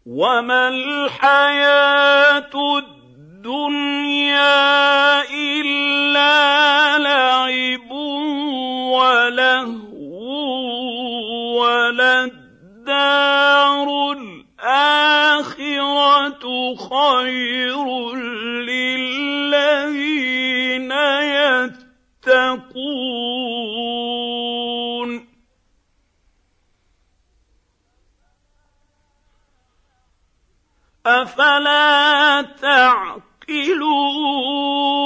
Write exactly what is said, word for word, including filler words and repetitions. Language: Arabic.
وما الحياة الدنيا إلا لعب ولهو وللدار الآخرة خير للذين يتقون أفلا تعقلون